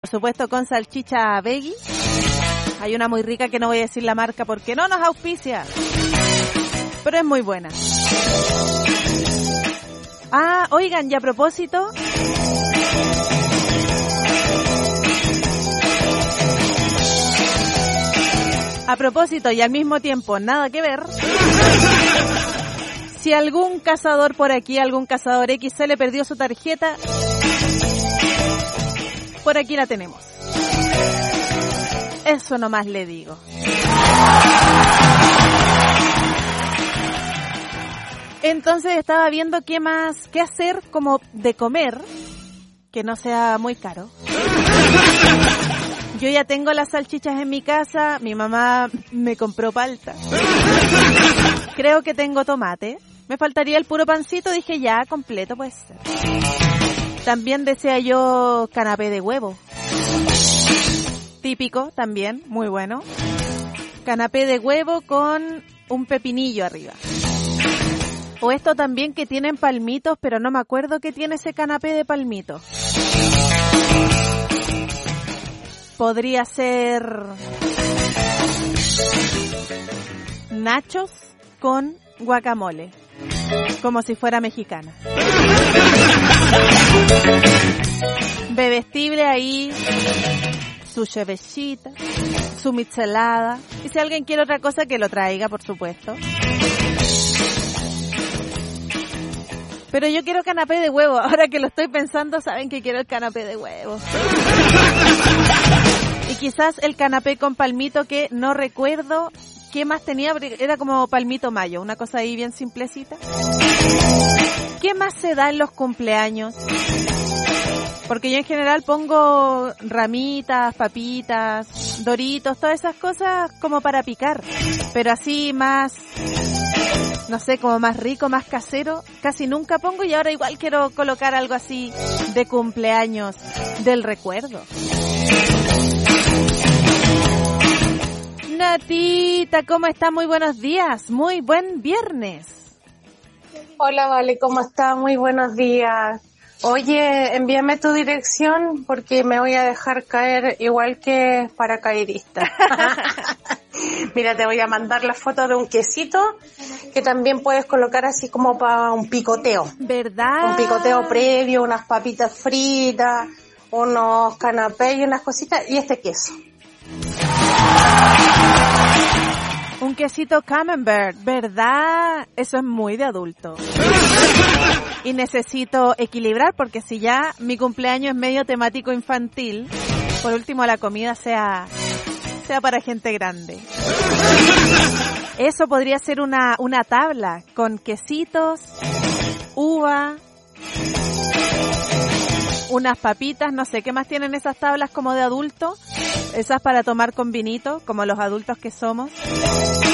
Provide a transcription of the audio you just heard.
Por supuesto con salchicha veggie. Hay una muy rica que no voy a decir la marca porque no nos auspicia, pero es muy buena. Ah, oigan, y a propósito, y al mismo tiempo nada que ver, si algún cazador por aquí, algún cazador X se le perdió su tarjeta, por aquí la tenemos. Eso nomás le digo. Entonces estaba viendo qué hacer como de comer, que no sea muy caro. Yo ya tengo las salchichas en mi casa, mi mamá me compró palta. Creo que tengo tomate. Me faltaría el puro pancito, dije ya, completo puede ser. También desea yo canapé de huevo. Típico también, muy bueno. Canapé de huevo con un pepinillo arriba. O esto también que tienen palmitos, pero no me acuerdo qué tiene ese canapé de palmitos. Podría ser nachos con guacamole, como si fuera mexicana. Bebestible ahí, su chevechita, su michelada. Y si alguien quiere otra cosa, que lo traiga, por supuesto. Pero yo quiero canapé de huevo. Ahora que lo estoy pensando, saben que quiero el canapé de huevo. Y quizás el canapé con palmito, que no recuerdo qué más tenía. Era como palmito mayo, una cosa ahí bien simplecita. ¿Qué más se da en los cumpleaños? Porque yo en general pongo ramitas, papitas, doritos, todas esas cosas como para picar. Pero así más, no sé, como más rico, más casero, casi nunca pongo, y ahora igual quiero colocar algo así de cumpleaños del recuerdo. Natita, ¿cómo está? Muy buenos días, muy buen viernes. Hola, Vale, ¿cómo está? Muy buenos días. Oye, envíame tu dirección porque me voy a dejar caer igual que paracaidista. Mira, te voy a mandar la foto de un quesito que también puedes colocar así como para un picoteo. ¿Verdad? Un picoteo previo, unas papitas fritas, unos canapés y unas cositas, y este queso. Un quesito camembert, ¿verdad? Eso es muy de adulto. Y necesito equilibrar porque si ya mi cumpleaños es medio temático infantil, por último la comida sea para gente grande. Eso podría ser una tabla con quesitos, uva, unas papitas, no sé qué más tienen esas tablas como de adulto, esas para tomar con vinito, como los adultos que somos.